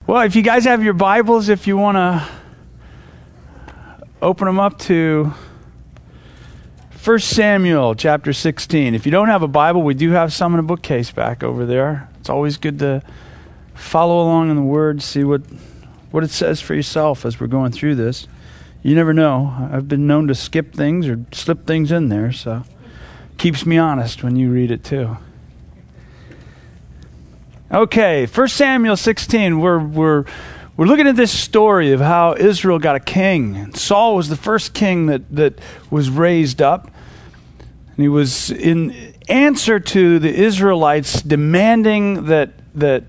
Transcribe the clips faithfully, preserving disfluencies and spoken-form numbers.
Well, if you guys have your Bibles, if you want to open them up to First Samuel chapter sixteen. If you don't have a Bible, we do have some in a bookcase back over there. It's always good to follow along in the Word, see what, what it says for yourself as we're going through this. You never know. I've been known to skip things or slip things in there, so keeps me honest when you read it too. Okay, First Samuel sixteen, we're we're we're looking at this story of how Israel got a king. Saul was the first king that, that was raised up. And he was in answer to the Israelites demanding that that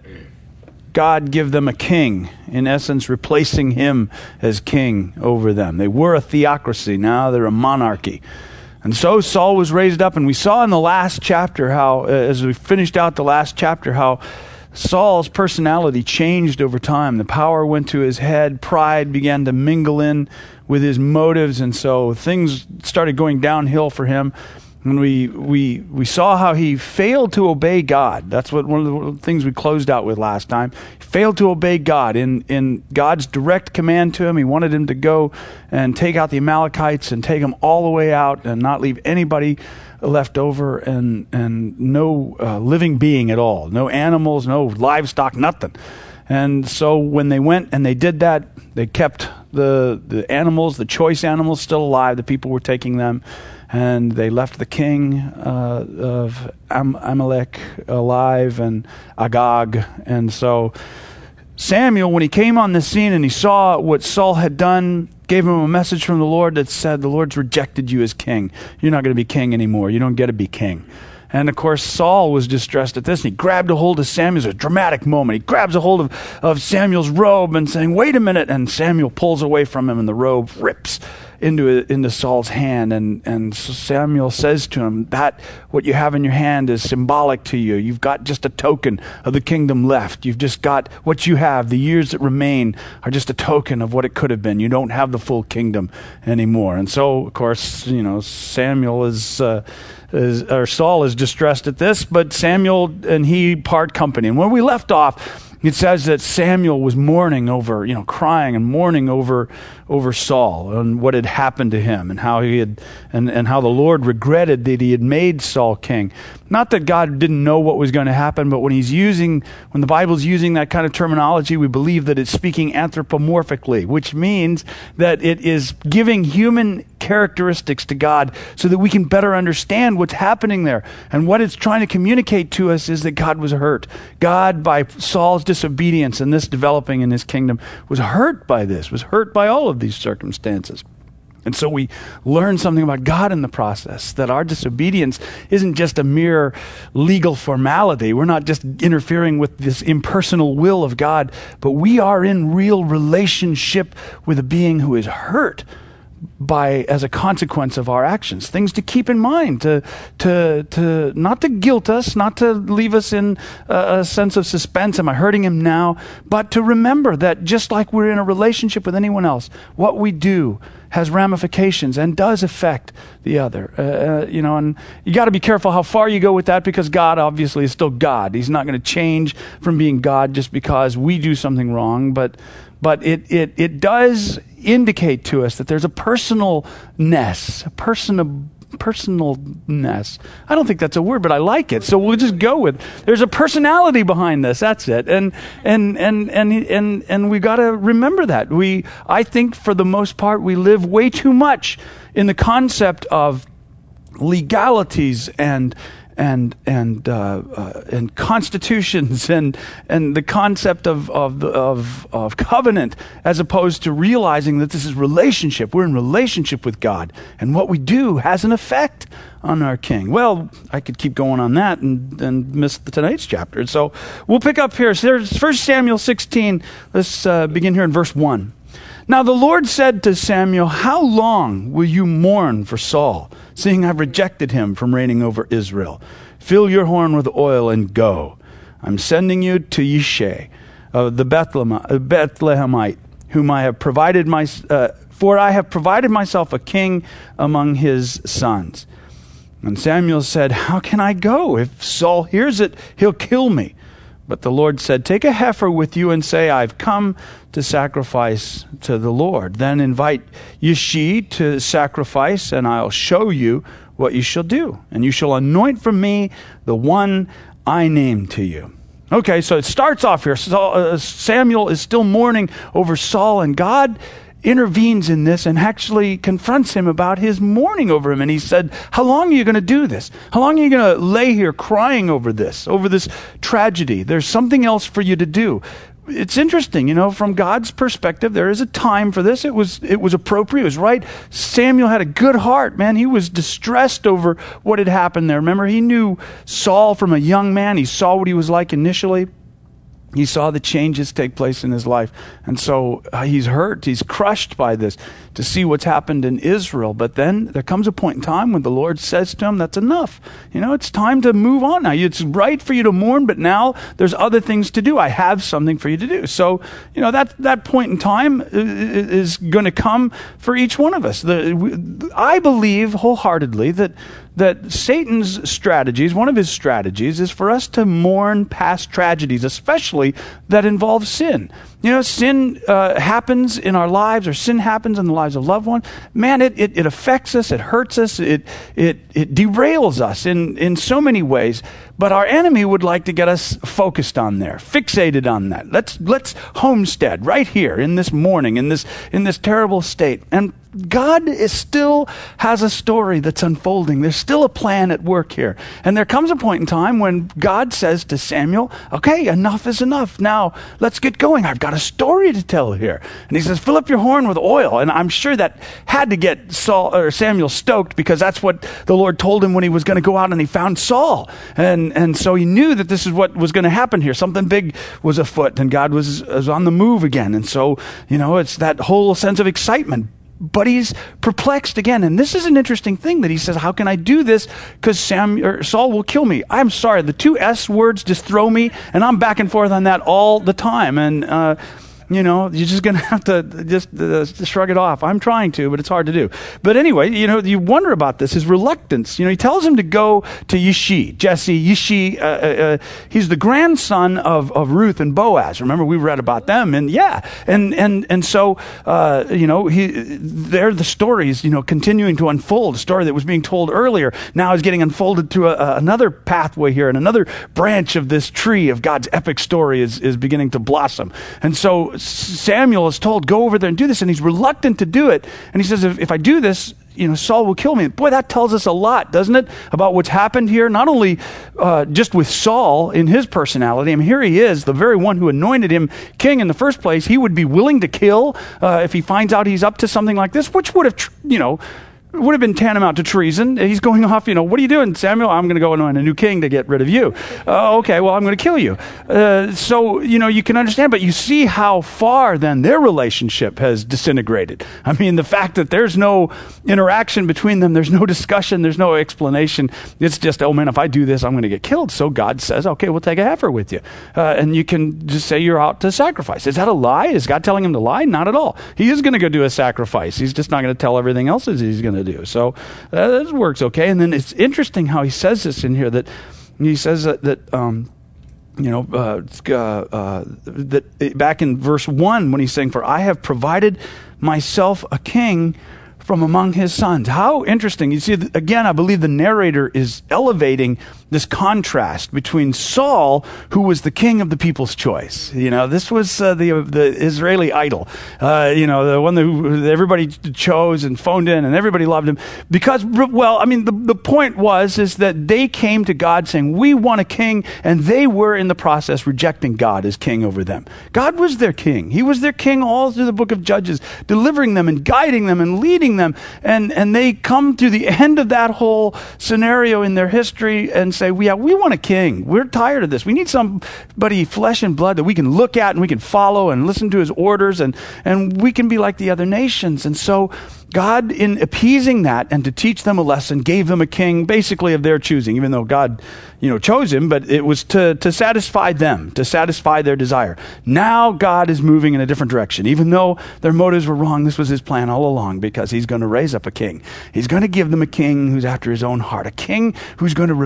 God give them a king, in essence replacing him as king over them. They were a theocracy, now they're a monarchy. And so Saul was raised up, and we saw in the last chapter how, as we finished out the last chapter, how Saul's personality changed over time. The power went to his head. Pride began to mingle in with his motives, and so things started going downhill for him. And we we we saw how he failed to obey God. That's what one of the things we closed out with last time. He failed to obey God in in God's direct command to him. He wanted him to go and take out the Amalekites and take them all the way out and not leave anybody left over, and and no uh, living being at all, no animals, no livestock, nothing. And so when they went and they did that, they kept the the animals, the choice animals, still alive. The people were taking them, and they left the king uh, of Am- Amalek alive, and Agag. And so Samuel, when he came on the scene and he saw what Saul had done, gave him a message from the Lord that said, the Lord's rejected you as king. You're not going to be king anymore. You don't get to be king. And of course, Saul was distressed at this, and he grabbed a hold of Samuel. It was a dramatic moment. He grabs a hold of, of Samuel's robe and saying, wait a minute. And Samuel pulls away from him, and the robe rips into into Saul's hand. And, and Samuel says to him, that what you have in your hand is symbolic to you. You've got just a token of the kingdom left. You've just got what you have. The years that remain are just a token of what it could have been. You don't have the full kingdom anymore. And so, of course, you know, Samuel is... Uh, Is, or Saul is distressed at this, but Samuel and he part company. And when we left off, it says that Samuel was mourning over, you know, crying and mourning over over Saul and what had happened to him, and how he had, and, and how the Lord regretted that he had made Saul king. Not that God didn't know what was going to happen, but when he's using, when the Bible's using that kind of terminology, we believe that it's speaking anthropomorphically, which means that it is giving human characteristics to God so that we can better understand what's happening there. And what it's trying to communicate to us is that God was hurt. God, by Saul's disobedience and this developing in his kingdom, was hurt by this, was hurt by all of these circumstances. And so we learn something about God in the process, that our disobedience isn't just a mere legal formality. We're not just interfering with this impersonal will of God, but we are in real relationship with a being who is hurt by, as a consequence of our actions. Things to keep in mind, to to to not to guilt us, not to leave us in a, a sense of suspense. Am I hurting him now? But to remember that just like we're in a relationship with anyone else, what we do has ramifications and does affect the other. Uh, uh, you know, and you got to be careful how far you go with that, because God obviously is still God. He's not going to change from being God just because we do something wrong. But but it it it does indicate to us that there's a personalness, a personal personalness. I don't think that's a word, but I like it, so we'll just go with. There's a personality behind this. That's it, and and and and and and we got to remember that. We, I think, for the most part, we live way too much in the concept of legalities and. and and uh, uh, and constitutions and and the concept of of, of of covenant, as opposed to realizing that this is relationship. We're in relationship with God, and what we do has an effect on our king. Well, I could keep going on that and, and miss the tonight's chapter. So we'll pick up here. So there's First Samuel sixteen. Let's uh, begin here in verse one. Now the Lord said to Samuel, how long will you mourn for Saul, seeing I've rejected him from reigning over Israel? Fill your horn with oil and go. I'm sending you to Yishai, uh, the Bethlehemite, whom I have provided my, uh, for I have provided myself a king among his sons. And Samuel said, how can I go? If Saul hears it, he'll kill me. But the Lord said, take a heifer with you and say, I've come to sacrifice to the Lord. Then invite Yishai to sacrifice, and I'll show you what you shall do. And you shall anoint for me the one I name to you. Okay, so it starts off here. Saul, uh, Samuel is still mourning over Saul, and God intervenes in this and actually confronts him about his mourning over him. And he said, how long are you going to do this? How long are you going to lay here crying over this, over this tragedy? There's something else for you to do. It's interesting, you know, from God's perspective, there is a time for this. It was it was appropriate. It was right. Samuel had a good heart, man. He was distressed over what had happened there. Remember, he knew Saul from a young man. He saw what he was like initially. He saw the changes take place in his life. And so uh, he's hurt. He's crushed by this to see what's happened in Israel. But then there comes a point in time when the Lord says to him, that's enough. You know, it's time to move on now. It's right for you to mourn, but now there's other things to do. I have something for you to do. So, you know, that, that point in time is going to come for each one of us. The, I believe wholeheartedly that that Satan's strategies, one of his strategies, is for us to mourn past tragedies, especially that involve sin. You know, sin uh, happens in our lives, or sin happens in the lives of loved ones. Man, it, it, it affects us, it hurts us, it it it derails us in, in so many ways. But our enemy would like to get us focused on there, fixated on that. Let's let's homestead right here in this morning, in this in this terrible state. And God is still has a story that's unfolding. There's still a plan at work here. And there comes a point in time when God says to Samuel, okay, enough is enough. Now, let's get going. I've got a story to tell here. And he says, fill up your horn with oil. And I'm sure that had to get Saul or Samuel stoked, because that's what the Lord told him when he was going to go out and he found Saul. And and so he knew that this is what was going to happen here. Something big was afoot, and God was, was on the move again. And so, you know, it's that whole sense of excitement. But he's perplexed again. And this is an interesting thing that he says, how can I do this? Because Sam or Saul will kill me. I'm sorry. The two S words just throw me, and I'm back and forth on that all the time. And, uh, you know, you're just going to have to just uh, shrug it off. I'm trying to, but it's hard to do. But anyway, you know, you wonder about this, his reluctance. You know, he tells him to go to Yishai, Jesse, Yishai. Uh, uh, he's the grandson of, of Ruth and Boaz. Remember, we read about them. And yeah, and and and so, uh, you know, he they're the stories, you know, continuing to unfold. A story that was being told earlier now is getting unfolded to a, a, another pathway here, and another branch of this tree of God's epic story is, is beginning to blossom. And so Samuel is told, go over there and do this, and he's reluctant to do it. And he says, if, if I do this, you know, Saul will kill me. Boy, that tells us a lot, doesn't it, about what's happened here? Not only uh, just with Saul in his personality. I mean, here he is, the very one who anointed him king in the first place. He would be willing to kill uh, if he finds out he's up to something like this, which would have, tr- you know, would have been tantamount to treason. He's going off, you know, what are you doing, Samuel? I'm going to go anoint a new king to get rid of you. Uh, okay, well, I'm going to kill you. Uh, so, you know, you can understand, but you see how far then their relationship has disintegrated. I mean, the fact that there's no interaction between them, there's no discussion, there's no explanation. It's just, oh man, if I do this, I'm going to get killed. So God says, okay, we'll take a heifer with you. Uh, and you can just say you're out to sacrifice. Is that a lie? Is God telling him to lie? Not at all. He is going to go do a sacrifice. He's just not going to tell everything else as he's going to do. So uh, this works okay. And then it's interesting how he says this in here, that he says that, that um, you know, uh, uh, uh, that back in verse one when he's saying, for I have provided myself a king from among his sons. How interesting. You see, again, I believe the narrator is elevating this contrast between Saul, who was the king of the people's choice. You know, this was uh, the the Israeli idol. Uh, you know, the one that everybody chose and phoned in, and everybody loved him because, well, I mean, the, the point was is that they came to God saying, we want a king, and they were in the process rejecting God as king over them. God was their king. He was their king all through the book of Judges, delivering them and guiding them and leading them. And and they come to the end of that whole scenario in their history and say, yeah, we want a king. We're tired of this. We need somebody flesh and blood that we can look at and we can follow and listen to his orders, and, and we can be like the other nations. And so God, in appeasing that and to teach them a lesson, gave them a king basically of their choosing, even though God, you know, chose him, but it was to, to satisfy them, to satisfy their desire. Now God is moving in a different direction. Even though their motives were wrong, this was his plan all along, because he's going to raise up a king. He's going to give them a king who's after his own heart, a king who's going to reveal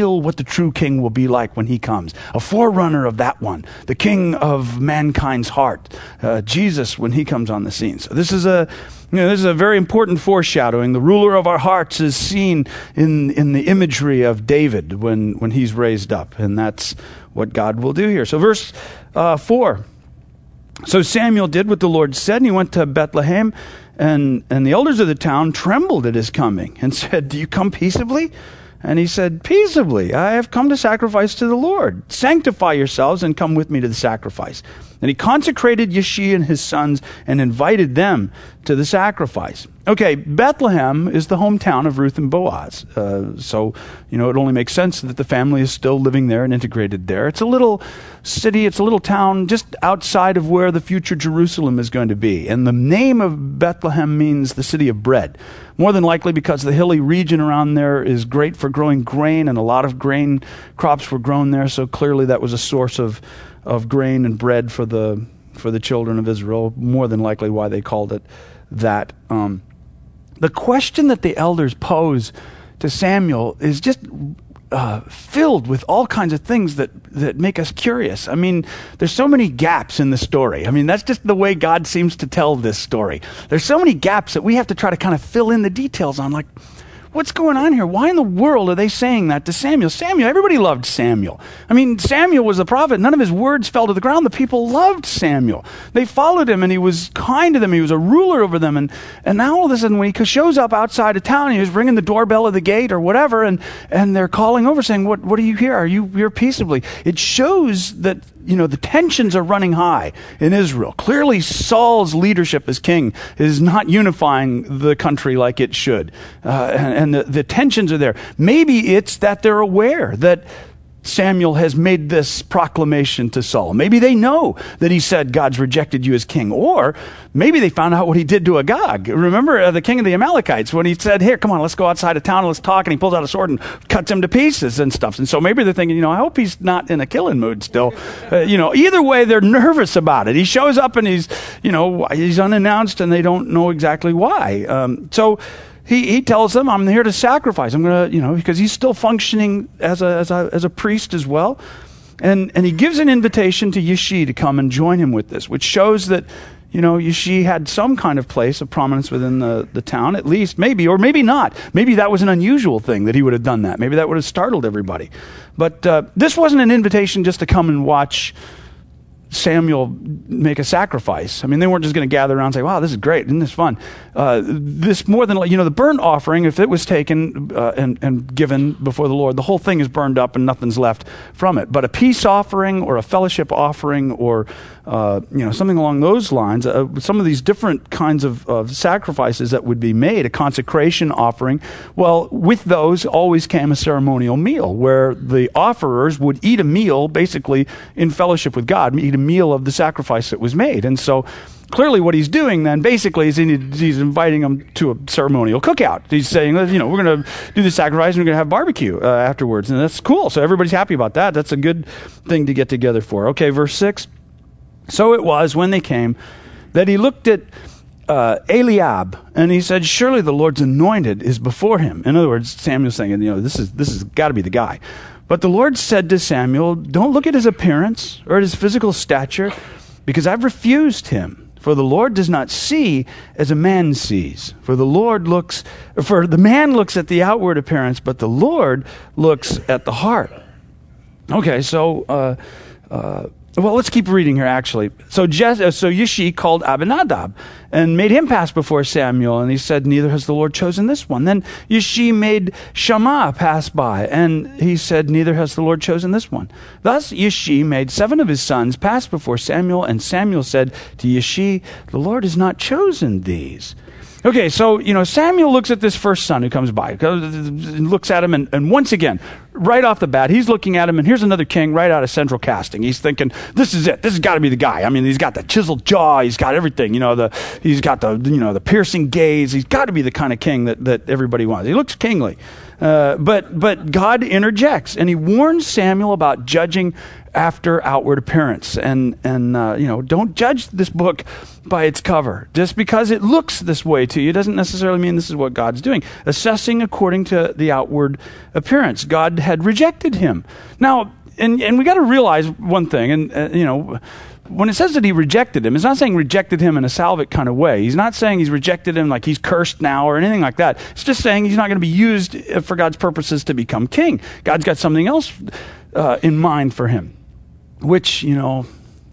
reveal what the true king will be like when he comes. A forerunner of that one, the king of mankind's heart, uh, Jesus, when he comes on the scene. So this is a, you know, this is a very important foreshadowing. The ruler of our hearts is seen in, in the imagery of David when, when he's raised up. And that's what God will do here. So verse uh, four. So Samuel did what the Lord said, and he went to Bethlehem, and, and the elders of the town trembled at his coming and said, "Do you come peaceably?" And he said, "Peaceably, I have come to sacrifice to the Lord. Sanctify yourselves and come with me to the sacrifice." And he consecrated Yeshai and his sons and invited them to the sacrifice. Okay, Bethlehem is the hometown of Ruth and Boaz. Uh, so, you know, it only makes sense that the family is still living there and integrated there. It's a little city, it's a little town just outside of where the future Jerusalem is going to be. And the name of Bethlehem means the city of bread. More than likely because the hilly region around there is great for growing grain, and a lot of grain crops were grown there. So clearly that was a source of of grain and bread for the for the children of Israel, more than likely why they called it that. Um, the question that the elders pose to Samuel is just uh, filled with all kinds of things that, that make us curious. I mean, there's so many gaps in the story. I mean, that's just the way God seems to tell this story. There's so many gaps that we have to try to kind of fill in the details on, like, what's going on here? Why in the world are they saying that to Samuel? Samuel, everybody loved Samuel. I mean, Samuel was the prophet. None of his words fell to the ground. The people loved Samuel. They followed him, and he was kind to them. He was a ruler over them. And, and now all of a sudden, when he shows up outside of town, he was ringing the doorbell of the gate or whatever, and, and they're calling over saying, what, what are you here? Are you here peaceably? It shows that, you know, the tensions are running high in Israel. Clearly, Saul's leadership as king is not unifying the country like it should. Uh, and and the, the tensions are there. Maybe it's that they're aware that Samuel has made this proclamation to Saul. Maybe they know that he said, God's rejected you as king. Or maybe they found out what he did to Agag. Remember uh, the king of the Amalekites when he said, here, come on, let's go outside of town and let's talk. And he pulls out a sword and cuts him to pieces and stuff. And so maybe they're thinking, you know, I hope he's not in a killing mood still. Uh, you know, either way, they're nervous about it. He shows up and he's, you know, he's unannounced and they don't know exactly why. Um, so He he tells them, I'm here to sacrifice. I'm going to, you know, because he's still functioning as a, as a as a priest as well. And and he gives an invitation to Yeshai to come and join him with this, which shows that, you know, Yeshai had some kind of place of prominence within the, the town, at least, maybe, or maybe not. Maybe that was an unusual thing that he would have done that. Maybe that would have startled everybody. But uh, this wasn't an invitation just to come and watch Samuel make a sacrifice. I mean, they weren't just going to gather around and say, wow, this is great, isn't this fun? Uh, this more than, you know, the burnt offering, if it was taken uh, and, and given before the Lord, the whole thing is burned up and nothing's left from it. But a peace offering or a fellowship offering or, uh, you know, something along those lines, uh, some of these different kinds of, of sacrifices that would be made, a consecration offering, well, with those always came a ceremonial meal where the offerers would eat a meal basically in fellowship with God, eat a meal of the sacrifice that was made. And so clearly what he's doing then basically is he's inviting them to a ceremonial cookout. He's saying, you know, we're going to do the sacrifice and we're going to have barbecue uh, afterwards. And that's cool. So everybody's happy about that. That's a good thing to get together for. Okay, verse six. So it was when they came that he looked at uh, Eliab and he said, surely the Lord's anointed is before him. In other words, Samuel's saying, you know, this is this has got to be the guy. But the Lord said to Samuel, don't look at his appearance or at his physical stature, because I've refused him. For the Lord does not see as a man sees. For the Lord looks, for the man looks at the outward appearance, but the Lord looks at the heart. Okay, so, uh, uh, well, let's keep reading here, actually. So, Je- so Yeshai called Abinadab and made him pass before Samuel. And he said, neither has the Lord chosen this one. Then Yeshai made Shammah pass by. And he said, neither has the Lord chosen this one. Thus Yeshai made seven of his sons pass before Samuel. And Samuel said to Yeshai, the Lord has not chosen these. Okay, so, you know, Samuel looks at this first son who comes by, looks at him, and, and once again, right off the bat, he's looking at him, and here's another king right out of Central Casting. He's thinking, this is it. This has got to be the guy. I mean, he's got the chiseled jaw. He's got everything. You know, the he's got the, you know, the piercing gaze. He's got to be the kind of king that, that everybody wants. He looks kingly. Uh, but but God interjects, and he warns Samuel about judging after outward appearance. And, and uh, you know, don't judge this book by its cover. Just because it looks this way to you doesn't necessarily mean this is what God's doing. Assessing according to the outward appearance. God had rejected him. Now, and, and we got to realize one thing, and, uh, you know, when it says that he rejected him, it's not saying rejected him in a salvic kind of way. He's not saying he's rejected him like he's cursed now or anything like that. It's just saying he's not going to be used for God's purposes to become king. God's got something else uh, in mind for him, which, you know,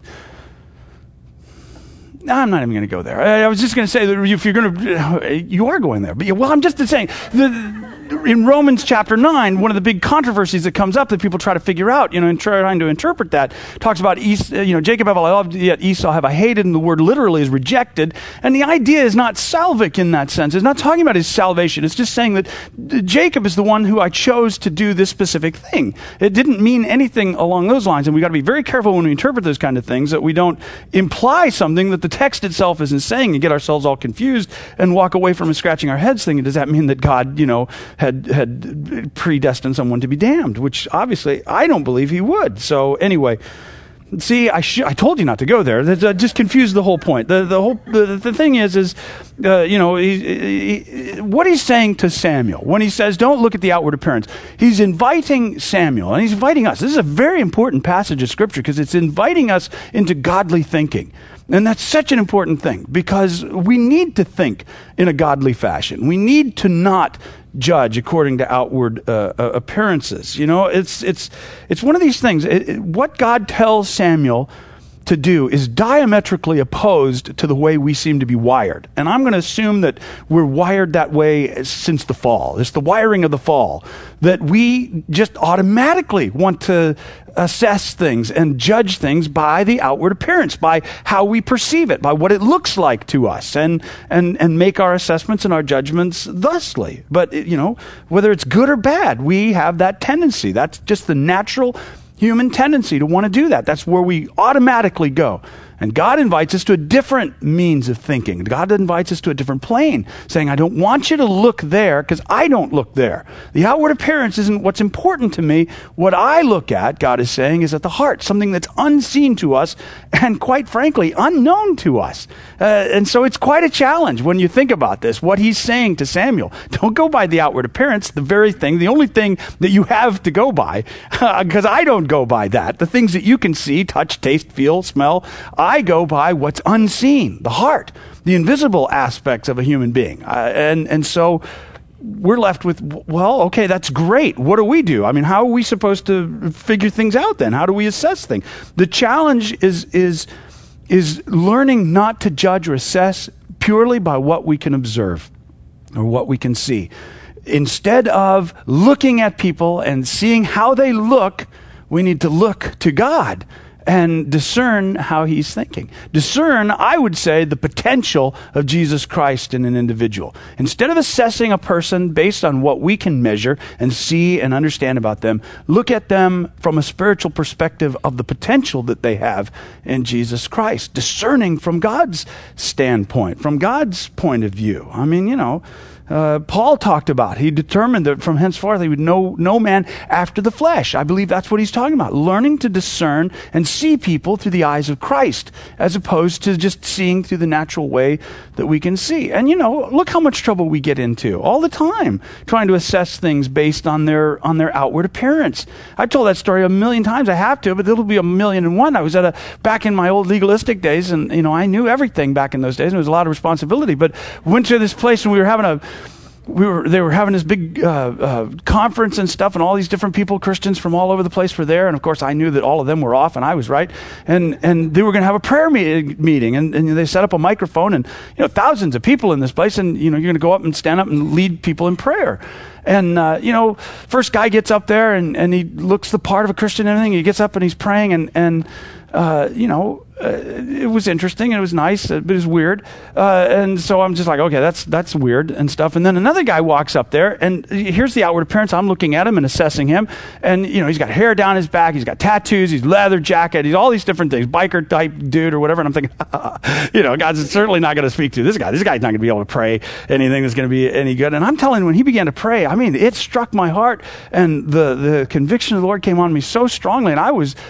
I'm not even going to go there. I, I was just going to say that if you're going to, you are going there. But, well, I'm just saying, the, in Romans chapter nine, one of the big controversies that comes up that people try to figure out, you know, and trying to interpret that, talks about, Esau, you know, Jacob have I loved, yet Esau have I hated, and the word literally is rejected. And the idea is not salvic in that sense. It's not talking about his salvation. It's just saying that Jacob is the one who I chose to do this specific thing. It didn't mean anything along those lines, and we got to be very careful when we interpret those kind of things that we don't imply something that the text itself isn't saying and get ourselves all confused and walk away from it scratching our heads thinking, does that mean that God, you know, had had predestined someone to be damned? Which obviously I don't believe he would. So anyway, see, I sh- I told you not to go there. That uh, just confused the whole point. The the whole the, the thing is is uh, you know he, he, what he's saying to Samuel when he says don't look at the outward appearance. He's inviting Samuel, and he's inviting us. This is a very important passage of Scripture because it's inviting us into godly thinking. And that's such an important thing because we need to think in a godly fashion. We need to not judge according to outward uh, uh, appearances. You know, it's it's it's one of these things. It, it, what God tells Samuel to do is diametrically opposed to the way we seem to be wired. And I'm going to assume that we're wired that way since the fall. It's the wiring of the fall that we just automatically want to assess things and judge things by the outward appearance, by how we perceive it, by what it looks like to us, and and and make our assessments and our judgments thusly. But, you know, whether it's good or bad, we have that tendency. That's just the natural human tendency to want to do that. That's where we automatically go. And God invites us to a different means of thinking. God invites us to a different plane, saying, I don't want you to look there because I don't look there. The outward appearance isn't what's important to me. What I look at, God is saying, is at the heart, something that's unseen to us and, quite frankly, unknown to us. Uh, and so it's quite a challenge when you think about this, what he's saying to Samuel. Don't go by the outward appearance, the very thing, the only thing that you have to go by, because uh, I don't go by that. The things that you can see, touch, taste, feel, smell, I go by what's unseen, the heart, the invisible aspects of a human being. Uh, and, and so we're left with, well, okay, that's great. What do we do? I mean, how are we supposed to figure things out then? How do we assess things? The challenge is, is, is learning not to judge or assess purely by what we can observe or what we can see. Instead of looking at people and seeing how they look, we need to look to God and discern how he's thinking. Discern, I would say, the potential of Jesus Christ in an individual. Instead of assessing a person based on what we can measure and see and understand about them, look at them from a spiritual perspective of the potential that they have in Jesus Christ. Discerning from God's standpoint, from God's point of view. I mean, you know, Uh, Paul talked about. He determined that from henceforth he would know no man after the flesh. I believe that's what he's talking about. Learning to discern and see people through the eyes of Christ, as opposed to just seeing through the natural way that we can see. And, you know, look how much trouble we get into all the time, trying to assess things based on their on their outward appearance. I've told that story a million times. I have to, but it'll be a million and one. I was at a back in my old legalistic days, and, you know, I knew everything back in those days, and it was a lot of responsibility. But went to this place, and we were having a We were, they were having this big uh, uh, conference and stuff, and all these different people, Christians from all over the place, were there. And of course, I knew that all of them were off, and I was right. And and they were going to have a prayer me- meeting, and, and they set up a microphone, and you know, thousands of people in this place, and you know, you're going to go up and stand up and lead people in prayer. And uh, you know, first guy gets up there, and, and he looks the part of a Christian and everything. He gets up and he's praying, and and uh, you know. Uh, it was interesting and it was nice, but it was weird. Uh, and so I'm just like, okay, that's that's weird and stuff. And then another guy walks up there, and here's the outward appearance. I'm looking at him and assessing him. And, you know, he's got hair down his back. He's got tattoos. He's leather jacket. He's all these different things, biker type dude or whatever. And I'm thinking, you know, God's certainly not going to speak to this guy. This guy's not going to be able to pray anything that's going to be any good. And I'm telling you, when he began to pray, I mean, it struck my heart. And the, the conviction of the Lord came on me so strongly. And I was...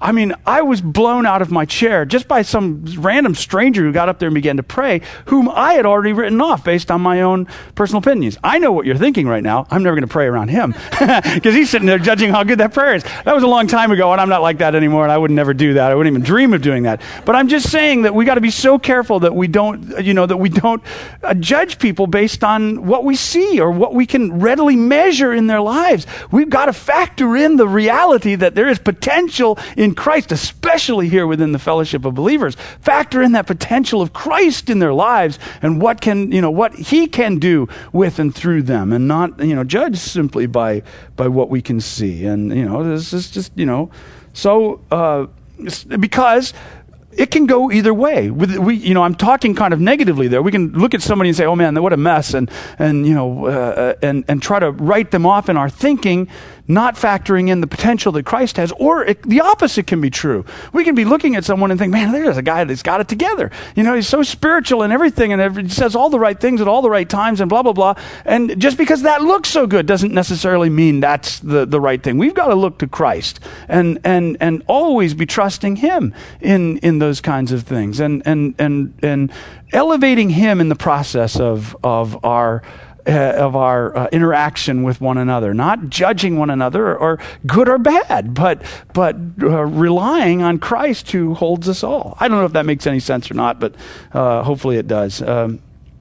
I mean, I was blown out of my chair just by some random stranger who got up there and began to pray, whom I had already written off based on my own personal opinions. I know what you're thinking right now. I'm never going to pray around him because he's sitting there judging how good that prayer is. That was a long time ago, and I'm not like that anymore, and I would never do that. I wouldn't even dream of doing that. But I'm just saying that we got to be so careful that we don't, you know, that we don't uh, judge people based on what we see or what we can readily measure in their lives. We've got to factor in the reality that there is potential in Christ, especially here within the fellowship of believers. Factor in that potential of Christ in their lives and what can, you know, what he can do with and through them, and not, you know, judge simply by by what we can see. And, you know, this is just, you know, so uh, because it can go either way. With we, you know, I'm talking kind of negatively there. We can look at somebody and say, "Oh man, what a mess," and and you know, uh, and and try to write them off in our thinking, not factoring in the potential that Christ has. Or it, the opposite can be true. We can be looking at someone and think, "Man, there's a guy that's got it together. You know, he's so spiritual and everything, and every, he says all the right things at all the right times, and blah blah blah." And just because that looks so good doesn't necessarily mean that's the the right thing. We've got to look to Christ and and and always be trusting Him in in those kinds of things, and and and and elevating Him in the process of of our uh, of our uh, interaction with one another, not judging one another or, or good or bad, but but uh, relying on Christ who holds us all. I don't know if that makes any sense or not, but uh, hopefully it does. Um,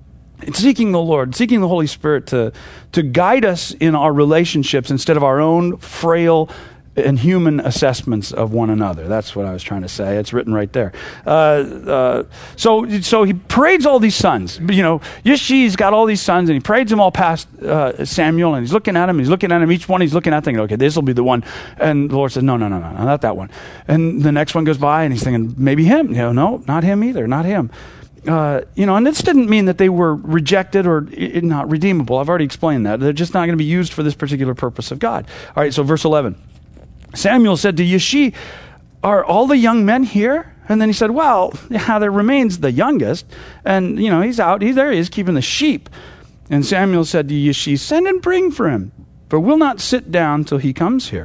Seeking the Lord, seeking the Holy Spirit to to guide us in our relationships instead of our own frail and human assessments of one another. That's what I was trying to say. It's written right there. Uh, uh, so so he parades all these sons. You know, Yishi's got all these sons, and he parades them all past uh, Samuel, and he's looking at them, he's looking at them, each one he's looking at, thinking, okay, this will be the one. And the Lord says, no, no, no, no, no, not that one. And the next one goes by, and he's thinking, maybe him. You know, no, not him either, not him. Uh, you know, and this didn't mean that they were rejected or I- not redeemable. I've already explained that. They're just not going to be used for this particular purpose of God. All right, so verse eleven. Samuel said to Yishi, "Are all the young men here?" And then he said, "Well, yeah, there remains the youngest. And, you know, he's out. He's there. He is keeping the sheep." And Samuel said to Yishi, "Send and bring for him, for we'll not sit down till he comes here."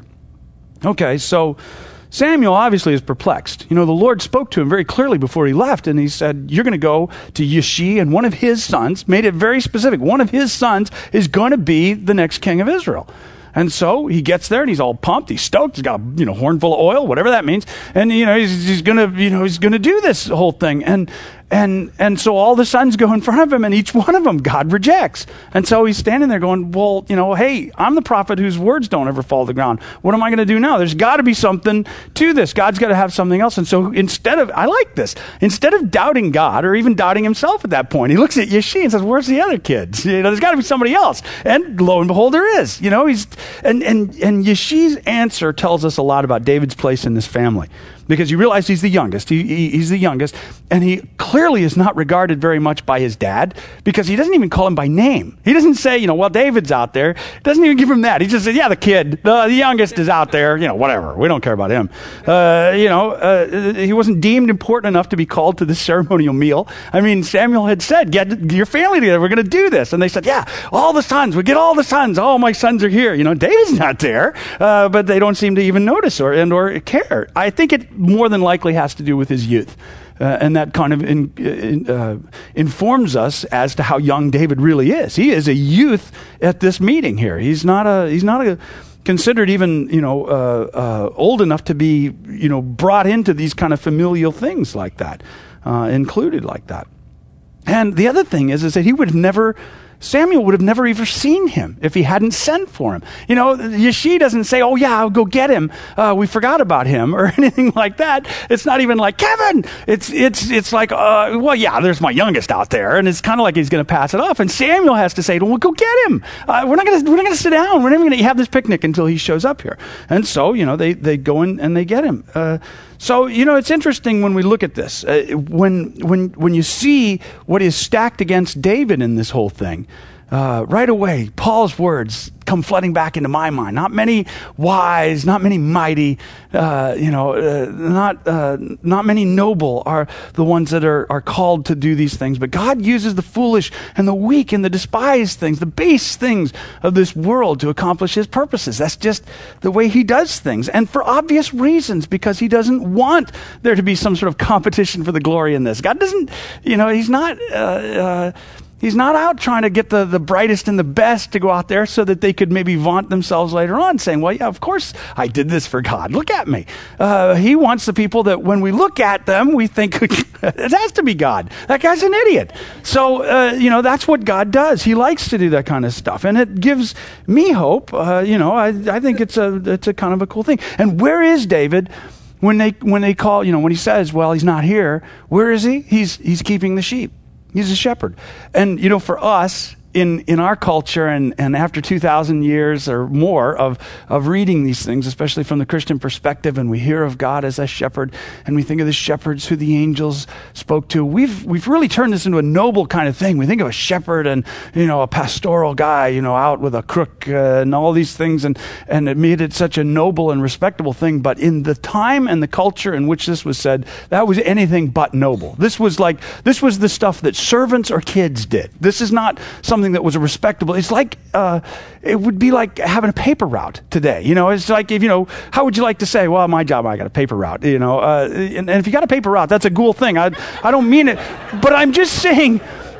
Okay, so Samuel obviously is perplexed. You know, the Lord spoke to him very clearly before he left, and he said, you're going to go to Yishi, and one of his sons, made it very specific, one of his sons is going to be the next king of Israel. And so he gets there and he's all pumped. He's stoked. He's got a, you know, horn full of oil, whatever that means. And, you know, he's, he's going to, you know, he's going to do this whole thing. And, and, and so all the sons go in front of him, and each one of them God rejects. And so he's standing there going, well, you know, hey, I'm the prophet whose words don't ever fall to the ground. What am I going to do now? There's got to be something to this. God's got to have something else. And so instead of, I like this, instead of doubting God or even doubting himself at that point, he looks at Yishi and says, where's the other kids? You know, there's got to be somebody else. And lo and behold, there is. You know, he's, and, and, and Yishi's answer tells us a lot about David's place in this family. Because you realize he's the youngest. He, he, he's the youngest. And he clearly is not regarded very much by his dad, because he doesn't even call him by name. He doesn't say, you know, well, David's out there. He doesn't even give him that. He just says, yeah, the kid, the, the youngest is out there. You know, whatever. We don't care about him. Uh, you know, uh, he wasn't deemed important enough to be called to this ceremonial meal. I mean, Samuel had said, get your family together. We're going to do this. And they said, yeah, all the sons. We get all the sons. All my sons are here. You know, David's not there. Uh, but they don't seem to even notice or and or care. I think it more than likely has to do with his youth. Uh, and that kind of in, in, uh, informs us as to how young David really is. He is a youth at this meeting here. He's not a, he's not a, considered even, you know, uh, uh, old enough to be, you know, brought into these kind of familial things like that, uh, included like that. And the other thing is, is that he would have never, Samuel would have never even seen him if he hadn't sent for him. You know, Yishi doesn't say, oh yeah, I'll go get him. Uh, we forgot about him or anything like that. It's not even like, Kevin! It's, it's, it's like, uh, well, yeah, there's my youngest out there. And it's kind of like he's going to pass it off. And Samuel has to say, well, go get him. Uh, we're not going to, we're not going to sit down. We're not even going to have this picnic until he shows up here. And so, you know, they, they go in and they get him. Uh, So, you know, it's interesting when we look at this. Uh, when when when you see what is stacked against David in this whole thing, uh, right away, Paul's words come flooding back into my mind. Not many wise, not many mighty, uh, you know, uh, not uh, not many noble are the ones that are, are called to do these things. But God uses the foolish and the weak and the despised things, the base things of this world to accomplish his purposes. That's just the way he does things. And for obvious reasons, because he doesn't want there to be some sort of competition for the glory in this. God doesn't, you know, he's not... Uh, uh, He's not out trying to get the, the brightest and the best to go out there so that they could maybe vaunt themselves later on, saying, well, yeah, of course I did this for God. Look at me. Uh, he wants the people that when we look at them, we think it has to be God. That guy's an idiot. So, uh, you know, that's what God does. He likes to do that kind of stuff. And it gives me hope. Uh, you know, I, I think it's a, it's a kind of a cool thing. And where is David when they, when they call, you know, when he says, well, he's not here, where is he? He's, he's keeping the sheep. He's a shepherd. And, you know, for us, in, in our culture and, and after two thousand years or more of, of reading these things, especially from the Christian perspective, and we hear of God as a shepherd, and we think of the shepherds who the angels spoke to, we've we've really turned this into a noble kind of thing. We think of a shepherd and, you know, a pastoral guy, you know, out with a crook uh, and all these things, and, and it made it such a noble and respectable thing. But in the time and the culture in which this was said, that was anything but noble. This was like, this was the stuff that servants or kids did. This is not something that was a respectable. It's like uh, it would be like having a paper route today. You know, it's like if you know, how would you like to say, well, my job, I got a paper route. You know, uh, and, and if you got a paper route, that's a cool thing. I I don't mean it, but I'm just saying.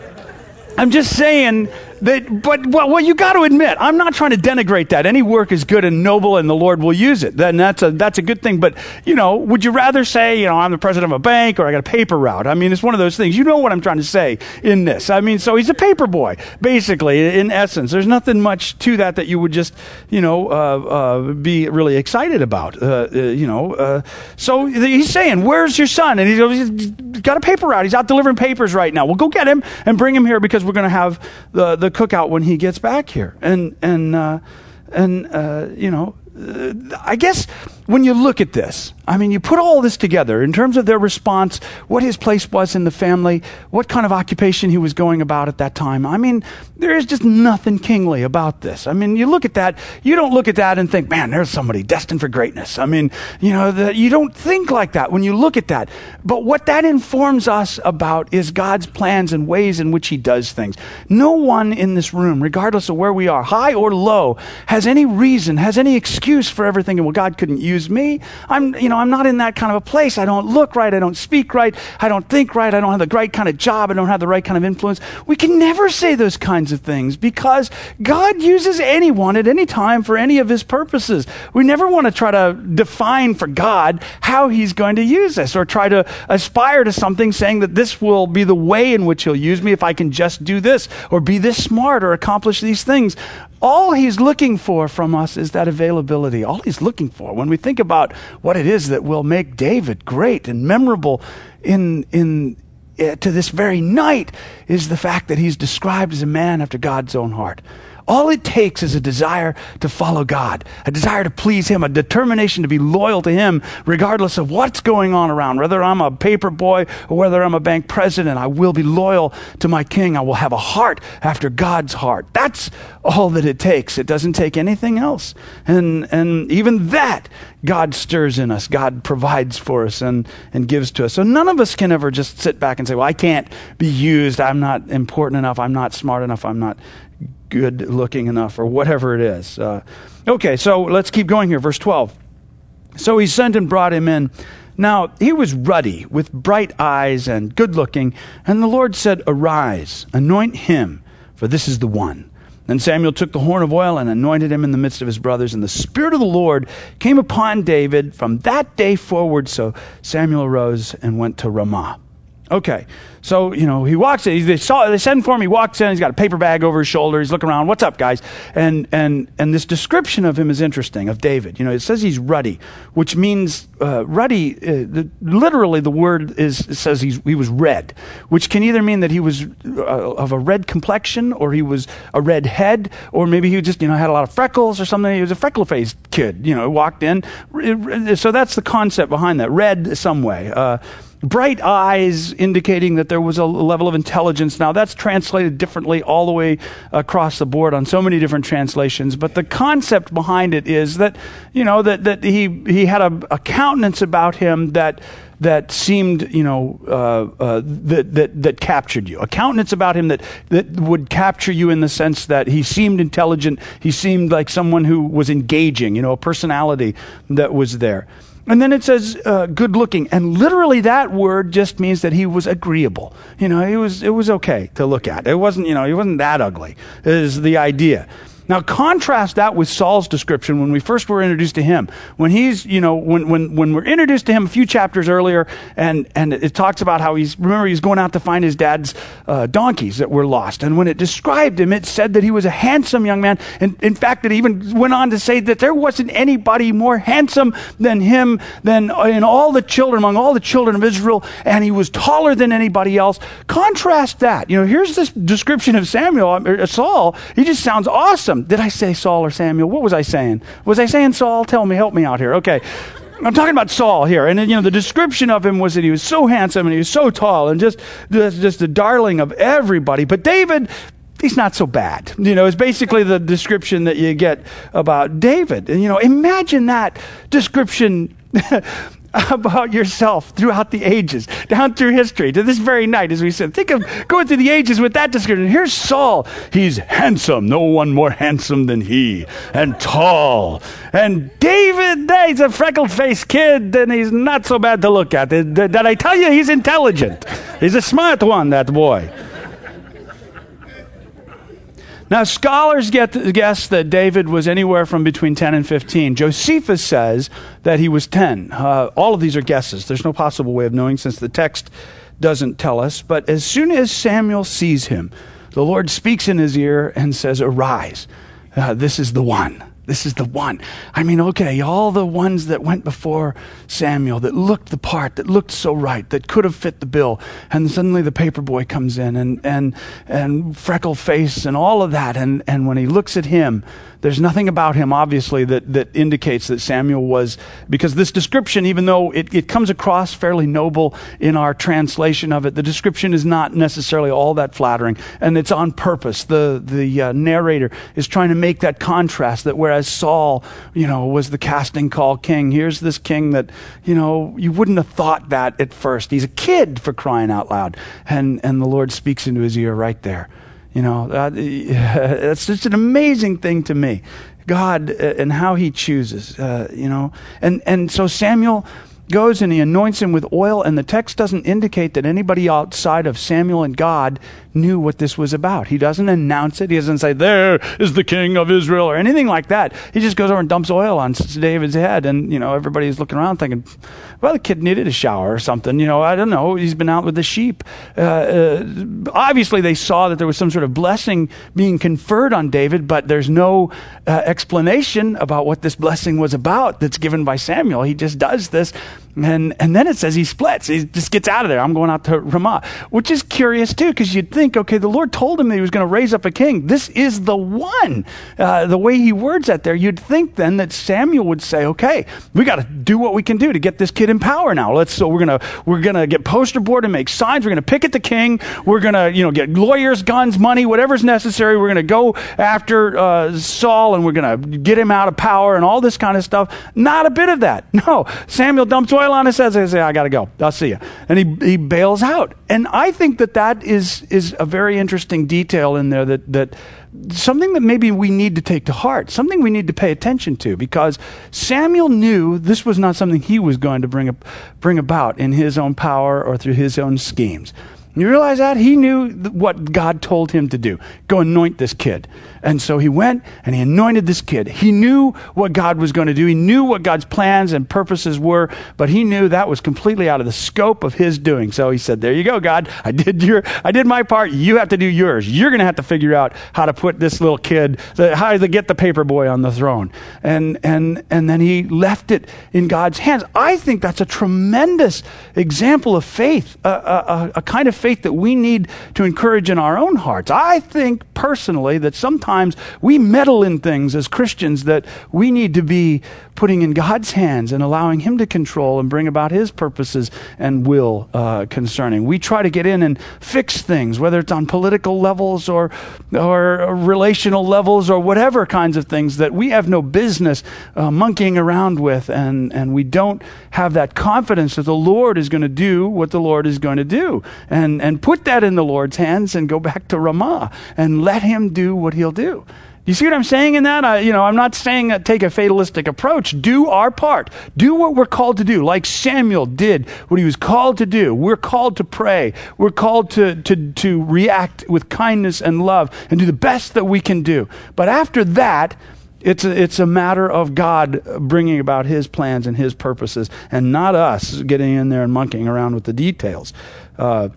I'm just saying that, but well, well, you got to admit, I'm not trying to denigrate that. Any work is good and noble, and the Lord will use it. Then that's a that's a good thing. But you know, would you rather say, you know, I'm the president of a bank or I got a paper route? I mean, it's one of those things. You know what I'm trying to say in this. I mean, so he's a paper boy, basically, in essence. There's nothing much to that that you would just, you know, uh, uh, be really excited about. Uh, uh, you know, uh, so he's saying, "Where's your son?" And he's, he's got a paper route. He's out delivering papers right now. Well, go get him and bring him here because we're going to have the the cookout when he gets back here. And and uh, and uh, you know, uh, I guess when you look at this, I mean, you put all this together in terms of their response, what his place was in the family, what kind of occupation he was going about at that time. I mean, there is just nothing kingly about this. I mean, you look at that, you don't look at that and think, man, there's somebody destined for greatness. I mean, you know, the, you don't think like that when you look at that. But what that informs us about is God's plans and ways in which he does things. No one in this room, regardless of where we are, high or low, has any reason, has any excuse for ever thinking, well, God couldn't use me. I'm, you know, I'm not in that kind of a place. I don't look right. I don't speak right. I don't think right. I don't have the right kind of job. I don't have the right kind of influence. We can never say those kinds of things because God uses anyone at any time for any of his purposes. We never want to try to define for God how he's going to use us or try to aspire to something saying that this will be the way in which he'll use me if I can just do this or be this smart or accomplish these things. All he's looking for from us is that availability. All he's looking for when we think about what it is that will make David great and memorable in in uh, to this very night is the fact that he's described as a man after God's own heart. All it takes is a desire to follow God, a desire to please him, a determination to be loyal to him, regardless of what's going on around. Whether I'm a paper boy or whether I'm a bank president, I will be loyal to my king. I will have a heart after God's heart. That's all that it takes. It doesn't take anything else. And and even that, God stirs in us. God provides for us and, and gives to us. So none of us can ever just sit back and say, well, I can't be used. I'm not important enough. I'm not smart enough. I'm not good looking enough or whatever it is. Uh, okay, so let's keep going here. Verse twelve. So he sent and brought him in. Now he was ruddy with bright eyes and good looking. And the Lord said, arise, anoint him, for this is the one. Then Samuel took the horn of oil and anointed him in the midst of his brothers. And the Spirit of the Lord came upon David from that day forward. So Samuel arose and went to Ramah. Okay, so, you know, he walks in, they saw, they send for him, he walks in, he's got a paper bag over his shoulder, he's looking around, what's up, guys? And and and this description of him is interesting, of David. You know, it says he's ruddy, which means, uh, ruddy, uh, the, literally the word is, it says he's, he was red, which can either mean that he was uh, of a red complexion, or he was a red head, or maybe he just, you know, had a lot of freckles or something. He was a freckle-faced kid, you know, walked in. So that's the concept behind that, red some way. Uh, bright eyes, indicating that there was a level of intelligence. Now, that's translated differently all the way across the board on so many different translations, but the concept behind it is that, you know, that, that he, he had a, a countenance about him that that seemed, you know, uh, uh, that, that that captured you. A countenance about him that, that would capture you in the sense that he seemed intelligent, he seemed like someone who was engaging, you know, a personality that was there. And then it says uh, good looking, and literally that word just means that he was agreeable. You know, he was it was okay to look at. It wasn't, you know, he wasn't that ugly, is the idea. Now, contrast that with Saul's description when we first were introduced to him. When he's, you know, when when when we're introduced to him a few chapters earlier, and and it talks about how he's, remember, he's going out to find his dad's uh, donkeys that were lost. And when it described him, it said that he was a handsome young man. And in fact, it even went on to say that there wasn't anybody more handsome than him, than in all the children, among all the children of Israel, and he was taller than anybody else. Contrast that. You know, here's this description of Samuel, or Saul. He just sounds awesome. Did I say Saul or Samuel? What was I saying? Was I saying Saul? Tell me, help me out here. Okay. I'm talking about Saul here. And, you know, the description of him was that he was so handsome and he was so tall and just, just, just the darling of everybody. But David, he's not so bad. You know, it's basically the description that you get about David. And, you know, imagine that description about yourself throughout the ages, down through history, to this very night, as we said. Think of going through the ages with that description. Here's Saul. He's handsome. No one more handsome than he. And tall. And David, he's a freckled-faced kid, and he's not so bad to look at. Did, did I tell you he's intelligent? He's a smart one, that boy. Now, scholars get, guess that David was anywhere from between ten and fifteen. Josephus says that he was ten. Uh, all of these are guesses. There's no possible way of knowing since the text doesn't tell us. But as soon as Samuel sees him, the Lord speaks in his ear and says, "Arise, uh, this is the one. This is the one." I mean, okay, all the ones that went before Samuel that looked the part, that looked so right, that could have fit the bill. And suddenly the paper boy comes in and and and freckle face and all of that. And, and when he looks at him, there's nothing about him, obviously, that, that indicates that Samuel was, because this description, even though it, it comes across fairly noble in our translation of it, the description is not necessarily all that flattering. And it's on purpose. The, the uh, narrator is trying to make that contrast, that whereas Saul, you know, was the casting call king, here's this king that, you know, you wouldn't have thought that at first. He's a kid, for crying out loud. And, and the Lord speaks into his ear right there. You know, uh, it's just an amazing thing to me. God uh, and how he chooses, uh, you know. And, and so Samuel goes and he anoints him with oil, and the text doesn't indicate that anybody outside of Samuel and God knew what this was about. He doesn't announce it. He doesn't say, "There is the king of Israel," or anything like that. He just goes over and dumps oil on David's head, and, you know, everybody's looking around thinking, well, the kid needed a shower or something. You know, I don't know. He's been out with the sheep. Uh, uh, obviously, they saw that there was some sort of blessing being conferred on David, but there's no uh, explanation about what this blessing was about that's given by Samuel. He just does this. And and then it says he splits. He just gets out of there. I'm going out to Ramah, which is curious too, because you'd think, okay, the Lord told him that he was going to raise up a king. This is the one. Uh, the way he words that there, you'd think then that Samuel would say, okay, we got to do what we can do to get this kid in power now. Let's so we're gonna we're gonna get poster board and make signs. We're gonna picket the king. We're gonna you know get lawyers, guns, money, whatever's necessary. We're gonna go after uh, Saul and we're gonna get him out of power and all this kind of stuff. Not a bit of that. No, Samuel dumps oil on his head and says, "I got to go. I'll see you." And he he bails out. And I think that that is is a very interesting detail in there, that that something that maybe we need to take to heart, something we need to pay attention to, because Samuel knew this was not something he was going to bring up, bring about in his own power or through his own schemes. You realize that? He knew what God told him to do. Go anoint this kid. And so he went and he anointed this kid. He knew what God was going to do. He knew what God's plans and purposes were, but he knew that was completely out of the scope of his doing. So he said, "There you go, God. I did your, I did my part. You have to do yours. You're going to have to figure out how to put this little kid, how to get the paper boy on the throne." And, and, and then he left it in God's hands. I think that's a tremendous example of faith, a, a, a kind of faith faith that we need to encourage in our own hearts. I think personally that sometimes we meddle in things as Christians that we need to be putting in God's hands and allowing him to control and bring about his purposes and will uh, concerning. We try to get in and fix things, whether it's on political levels or or relational levels or whatever kinds of things that we have no business uh, monkeying around with, and, and we don't have that confidence that the Lord is going to do what the Lord is going to do. And, and put that in the Lord's hands and go back to Ramah and let him do what he'll do. You see what I'm saying in that? I, you know, I'm not saying that take a fatalistic approach. Do our part. Do what we're called to do, like Samuel did what he was called to do. We're called to pray. We're called to, to, to react with kindness and love and do the best that we can do. But after that, it's a, it's a matter of God bringing about his plans and his purposes, and not us getting in there and monkeying around with the details. Uh,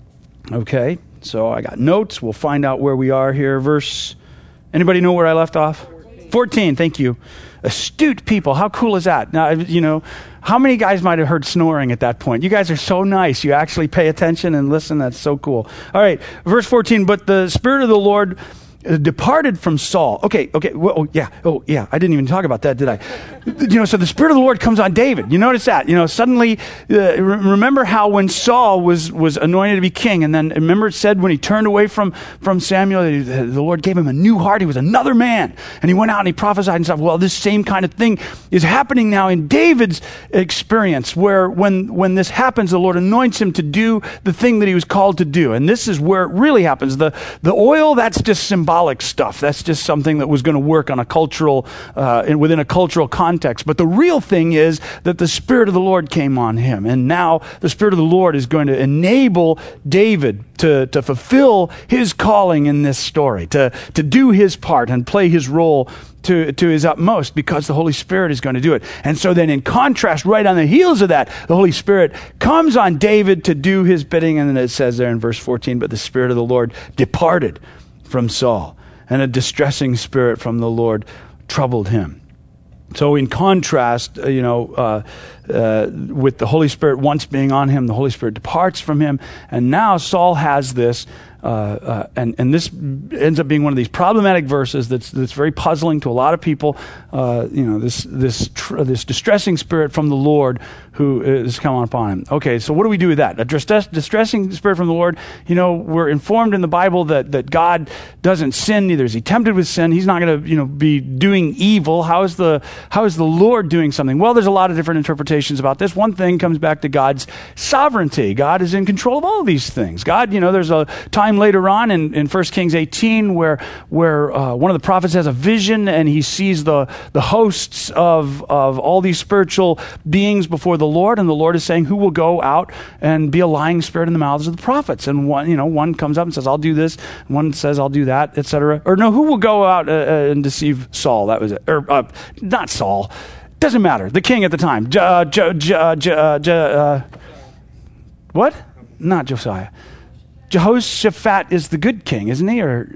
okay, so I got notes. We'll find out where we are here. Verse... Anybody know where I left off? fourteen. fourteen, thank you. Astute people. How cool is that? Now, you know, how many guys might have heard snoring at that point? You guys are so nice. You actually pay attention and listen. That's so cool. All right, verse fourteen. But the Spirit of the Lord departed from Saul. Okay, okay. Well, oh, yeah. Oh, yeah. I didn't even talk about that, did I? You know, so the Spirit of the Lord comes on David. You notice that? You know, suddenly, uh, remember how when Saul was was anointed to be king, and then remember it said when he turned away from, from Samuel, the, the Lord gave him a new heart. He was another man. And he went out and he prophesied and stuff. Well, this same kind of thing is happening now in David's experience, where when, when this happens, the Lord anoints him to do the thing that he was called to do. And this is where it really happens. The, the oil, that's just symbolic stuff. That's just something that was going to work on a cultural, uh, in, within a cultural context. But the real thing is that the Spirit of the Lord came on him. And now the Spirit of the Lord is going to enable David to, to fulfill his calling in this story, to, to do his part and play his role to, to his utmost, because the Holy Spirit is going to do it. And so then in contrast, right on the heels of that, the Holy Spirit comes on David to do his bidding. And then it says there in verse fourteen, but the Spirit of the Lord departed from Saul, and a distressing spirit from the Lord troubled him. So in contrast, uh, you know, uh, uh, with the Holy Spirit once being on him, the Holy Spirit departs from him, and now Saul has this, uh, uh, and and this ends up being one of these problematic verses that's that's very puzzling to a lot of people. Uh, you know, this this tr- this distressing spirit from the Lord who is come upon him. Okay, so what do we do with that? A distress, distressing spirit from the Lord. You know, we're informed in the Bible that that God doesn't sin, neither is he tempted with sin. He's not going to, you know, be doing evil. How is the how is the Lord doing something? Well, there's a lot of different interpretations about this. One thing comes back to God's sovereignty. God is in control of all of these things. God, you know, there's a time later on in, in First Kings eighteen where where uh, one of the prophets has a vision and he sees the the hosts of of all these spiritual beings before the Lord, and the Lord is saying, who will go out and be a lying spirit in the mouths of the prophets? And one, you know, one comes up and says, I'll do this. One says, I'll do that, et cetera. Or no, who will go out uh, uh, and deceive Saul? That was it. Or uh, not Saul. Doesn't matter. The king at the time. J- uh, J- J- J- J- uh, what? Not Josiah. Jehoshaphat is the good king, isn't he? Or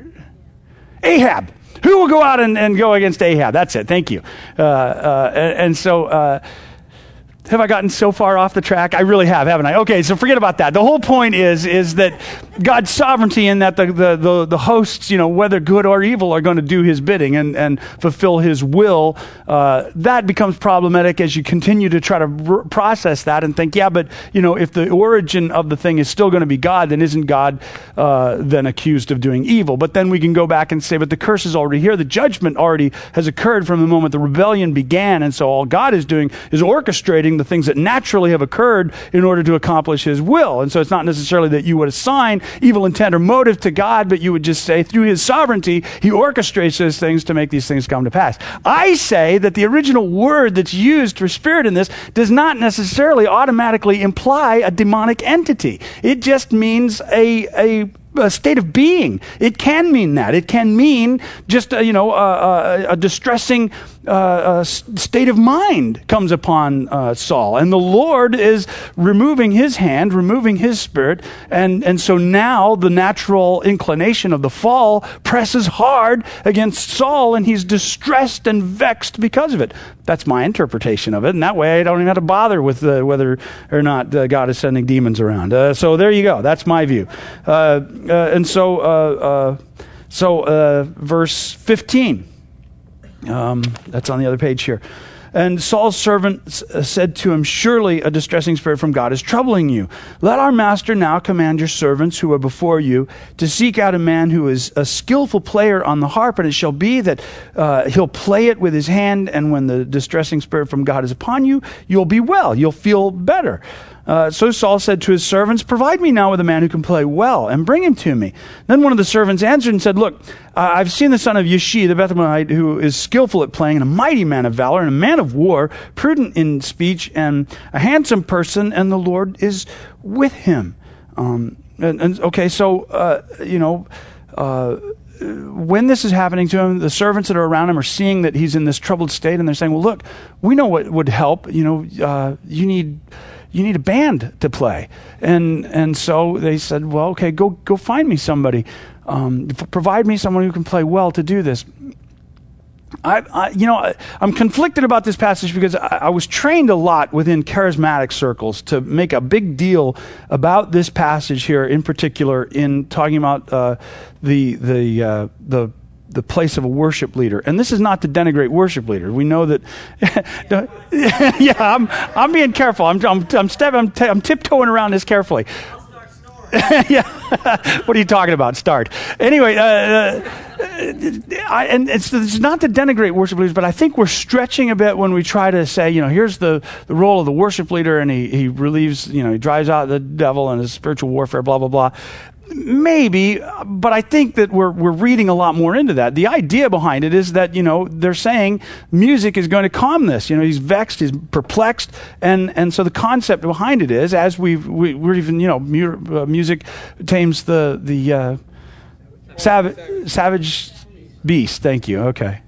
Ahab. Who will go out and, and go against Ahab? That's it. Thank you. Uh, uh, and, and so... Uh, Have I gotten so far off the track? I really have, haven't I? Okay, so forget about that. The whole point is is that God's sovereignty in that the the the, the hosts, you know, whether good or evil, are going to do his bidding and, and fulfill his will. Uh, that becomes problematic as you continue to try to r- process that and think, yeah, but, you know, if the origin of the thing is still going to be God, then isn't God uh, then accused of doing evil? But then we can go back and say, but the curse is already here. The judgment already has occurred from the moment the rebellion began, and so all God is doing is orchestrating the things that naturally have occurred in order to accomplish his will. And so it's not necessarily that you would assign evil intent or motive to God, but you would just say through his sovereignty, he orchestrates those things to make these things come to pass. I say that the original word that's used for spirit in this does not necessarily automatically imply a demonic entity. It just means a, a a state of being. It can mean that. It can mean just, uh, you know, uh, uh, a distressing uh, uh, state of mind comes upon uh, Saul. And the Lord is removing his hand, removing his spirit. And, and so now the natural inclination of the fall presses hard against Saul, and he's distressed and vexed because of it. That's my interpretation of it. And that way I don't even have to bother with uh, whether or not uh, God is sending demons around. Uh, so there you go. That's my view. Uh, uh, and so, uh, uh, so uh, verse fifteen. Um, that's on the other page here. And Saul's servant uh, said to him, surely a distressing spirit from God is troubling you. Let our master now command your servants who are before you to seek out a man who is a skillful player on the harp, and it shall be that uh, he'll play it with his hand, and when the distressing spirit from God is upon you, you'll be well, you'll feel better. Uh, so Saul said to his servants, provide me now with a man who can play well, and bring him to me. Then one of the servants answered and said, look, uh, I've seen the son of Yishai, the Bethlehemite, who is skillful at playing, and a mighty man of valor, and a man of war, prudent in speech, and a handsome person, and the Lord is with him. Um, and, and okay, so, uh, you know, uh, when this is happening to him, the servants that are around him are seeing that he's in this troubled state, and they're saying, well, look, we know what would help. You know, uh, you need... You need a band to play. And and so they said, well, okay, go go find me somebody. Um, provide me someone who can play well to do this. I, I you know, I, I'm conflicted about this passage because I, I was trained a lot within charismatic circles to make a big deal about this passage here, in particular, in talking about uh, the the uh, the the place of a worship leader. And this is not to denigrate worship leaders. We know that, yeah, I'm, I'm being careful. I'm, I'm, I'm, step, I'm, t- I'm tiptoeing around this carefully. Yeah. What are you talking about? Start. Anyway, uh, uh, I, and it's, it's not to denigrate worship leaders, but I think we're stretching a bit when we try to say, you know, here's the, the role of the worship leader, and he, he relieves, you know, he drives out the devil and his spiritual warfare, blah, blah, blah. Maybe, but I think that we're we're reading a lot more into that. The idea behind it is that, you know, they're saying music is going to calm this. You know, he's vexed, he's perplexed, and and so the concept behind it is, as we've, we we're even, you know, mu- uh, music tames the the uh, savage savage beast. Thank you. Okay.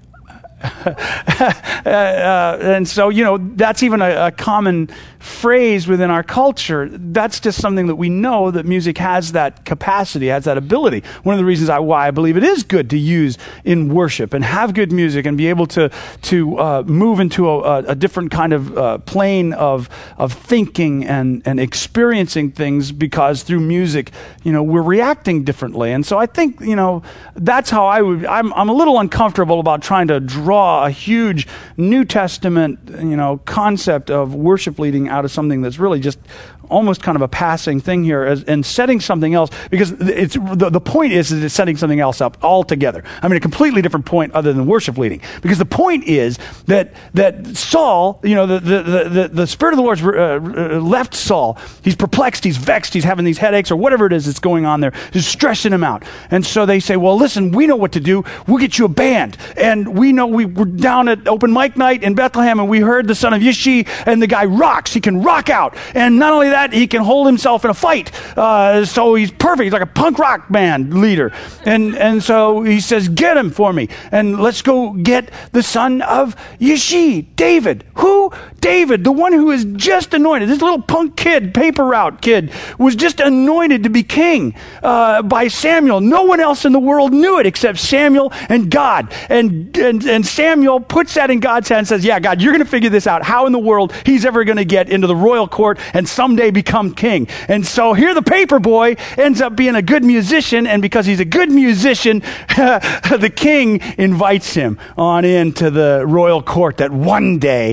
uh, and so, you know, that's even a, a common phrase within our culture. That's just something that we know that music has that capacity, has that ability. One of the reasons I, why I believe it is good to use in worship and have good music and be able to to uh, move into a, a different kind of uh, plane of of thinking and and experiencing things, because through music, you know, we're reacting differently. And so I think, you know, that's how I would. I'm I'm a little uncomfortable about trying to draw a huge New Testament, you know, concept of worship leading out of something that's really just almost kind of a passing thing here, as, and setting something else, because it's the, the point is that it's setting something else up altogether. I mean, a completely different point other than worship leading, because the point is that that Saul, you know, the the the, the Spirit of the Lord's uh, left Saul. He's perplexed, he's vexed, he's having these headaches or whatever it is that's going on there, just stressing him out. And so they say, well, listen, we know what to do. We'll get you a band, and we know we were down at open mic night in Bethlehem, and we heard the son of Yishai, and the guy rocks. He can rock out, and not only that, he can hold himself in a fight. Uh, so he's perfect. He's like a punk rock band leader. And and so he says, get him for me. And let's go get the son of Yishai, David. Who? David, the one who is just anointed. This little punk kid, paper route kid, was just anointed to be king uh, by Samuel. No one else in the world knew it except Samuel and God. And, and, and Samuel puts that in God's hand and says, yeah, God, you're going to figure this out. How in the world he's ever going to get into the royal court and someday become king. And so here the paper boy ends up being a good musician, and because he's a good musician, the king invites him on into the royal court that one day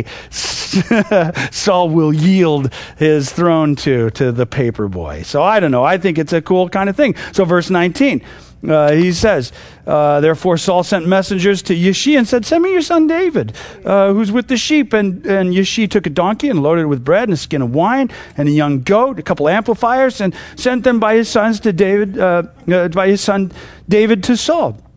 Saul will yield his throne to, to the paper boy. So I don't know. I think it's a cool kind of thing. So verse nineteen. Uh, he says, uh, therefore Saul sent messengers to Yishai and said, send me your son David, uh, who's with the sheep. And, and Yishai took a donkey and loaded it with bread and a skin of wine and a young goat, a couple amplifiers, and sent them by his sons to David, uh, uh, by his son David to Saul.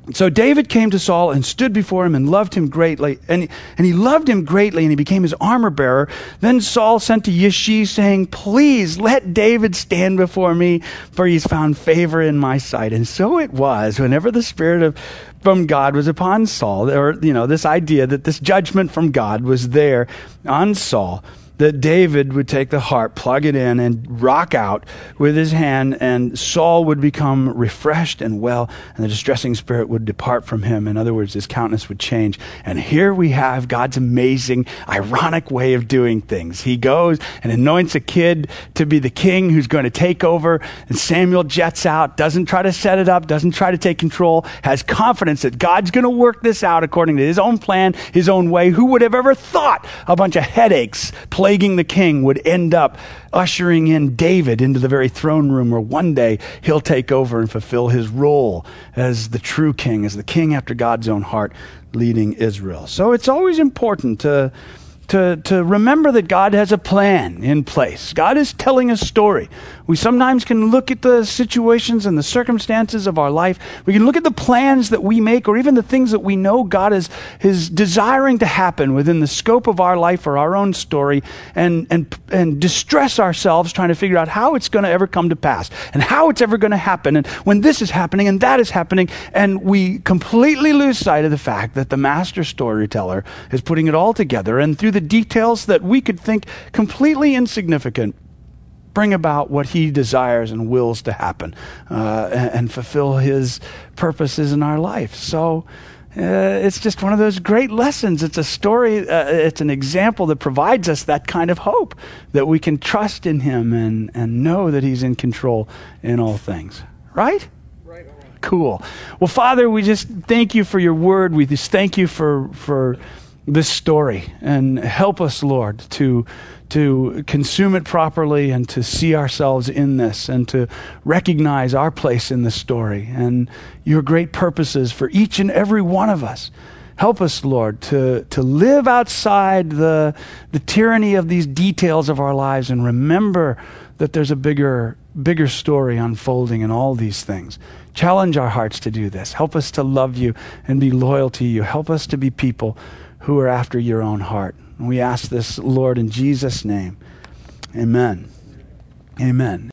So David came to Saul and stood before him and loved him greatly. And, and he loved him greatly, and he became his armor bearer. Then Saul sent to Yishai, saying, please let David stand before me, for he's found favor in my sight. And so it was, whenever the Spirit of from God was upon Saul, or, you know, this idea that this judgment from God was there on Saul, that David would take the harp, plug it in, and rock out with his hand, and Saul would become refreshed and well, and the distressing spirit would depart from him. In other words, his countenance would change. And here we have God's amazing, ironic way of doing things. He goes and anoints a kid to be the king who's going to take over, and Samuel jets out, doesn't try to set it up, doesn't try to take control, has confidence that God's going to work this out according to his own plan, his own way. Who would have ever thought a bunch of headaches plaguing the king would end up ushering in David into the very throne room where one day he'll take over and fulfill his role as the true king, as the king after God's own heart, leading Israel. So it's always important to To, to remember that God has a plan in place. God is telling a story. We sometimes can look at the situations and the circumstances of our life. We can look at the plans that we make, or even the things that we know God is, is desiring to happen within the scope of our life or our own story, and, and, and distress ourselves trying to figure out how it's going to ever come to pass and how it's ever going to happen, and when this is happening and that is happening. And we completely lose sight of the fact that the master storyteller is putting it all together, and through the details that we could think completely insignificant, bring about what he desires and wills to happen, uh, and, and fulfill his purposes in our life. So uh, it's just one of those great lessons. It's a story, uh, it's an example that provides us that kind of hope, that we can trust in him and, and know that he's in control in all things. Right? Right. Cool. Well, Father, we just thank you for your word. We just thank you for for this story, and help us, Lord, to to consume it properly, and to see ourselves in this, and to recognize our place in the story and your great purposes for each and every one of us. Help us, Lord, to to live outside the the tyranny of these details of our lives, and remember that there's a bigger bigger story unfolding in all these things. Challenge our hearts to do this. Help us to love you and be loyal to you. Help us to be people who are after your own heart. And we ask this, Lord, in Jesus' name. Amen. Amen.